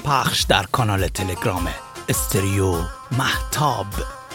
پخش در کانال تلگرام استریو مهتاب.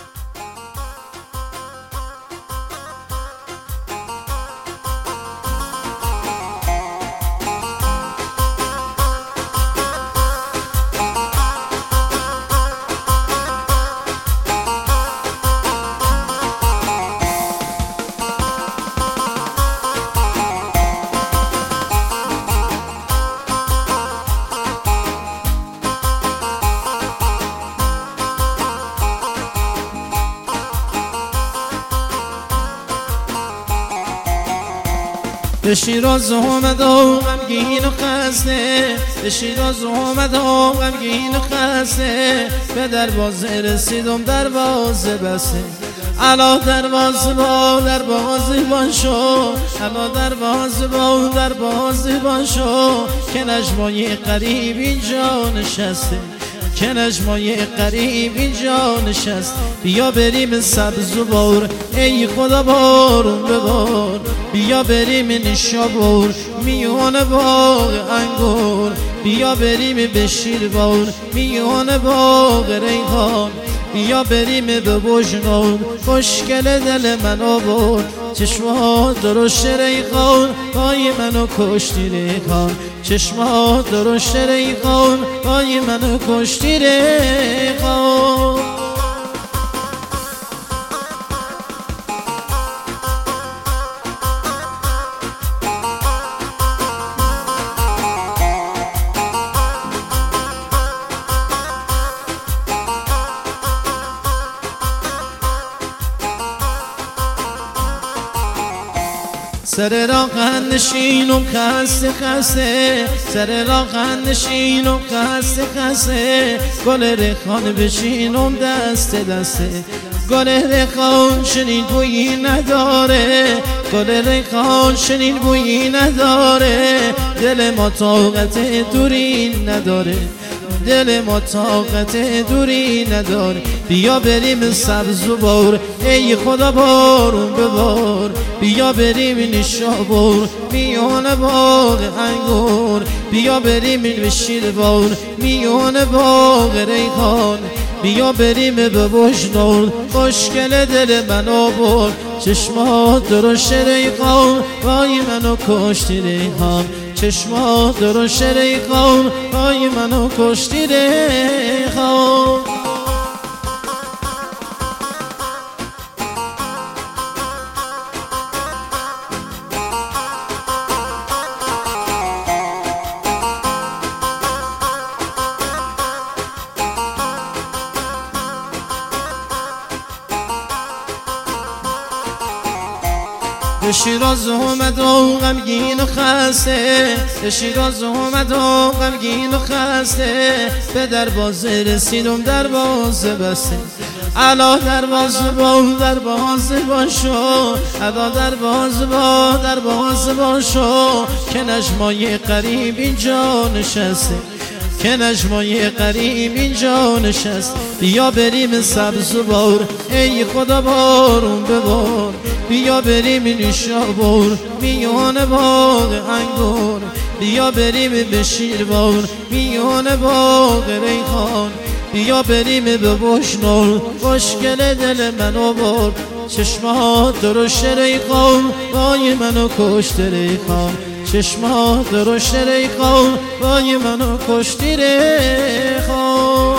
به شیراز اومد و غمگین و خسته، به شیراز اومد و غمگین و خسته، به دروازه رسیدم دروازه بسته. الا دروازه با دروازه بان شو، الا دروازه با دروازه بان شو، که نجمای غریب اینجا نشسته، که نجمای غریب اینجا نشست. بیا بریم سبز و بار، ای خدا بارون ببار، بیا بریم نشابور میون باغ انگور، بیا بریم به شیروان میون باغ ریحان، بیا بریم به بجنون خوشگل دل من آورد، چشمات درشت ریحان پای منو کشتی ریحان، چشمات درشت ریحان پای منو کشتی ریحان. سر راه نشینم خسته خسته، سر راه نشینم خسته خسته، گل ریحان بشینم دست دسته، گل ریحان چنین بویی نداره، گل ریحان چنین بویی نداره، دل ما طاقت دوری نداره، دل ما طاقت دوری نداره. بیا بریم سبز و بار، ای خدا بارون ببار، بیا بریم نشابور میون باغ انگور، بیا بریم به شیروان میون باغ ریحان، بیا بریم به بجنون خوشگل دل من آورد، چشمات درشت ریحان پای منو کشتی ریحان، چشمات درشت ریحان پای منو کشتی ریحان. به شیراز اومد و غمگین و خسته، به شیراز اومد و غمگین و خسته، به دروازه رسیدم دروازه بسته. الا دروازه با دروازه بان شو، الا دروازه با دروازه بان شو، که نجمای غریب اینجا نشسته، که نجمای غریب اینجا نشست. بیا بریم سبز و بار، ای خدا بارون ببار، بیا بریم نشابور میون باغ انگور، بیا بریم به شیروان میون باغ ریحان، بیا بریم به بجنون خوشگل دل من آورد، چشمات درشت ریحان پای منو کشت ریحان، چشمات درشت ریحان پای منو کشتی ریحان.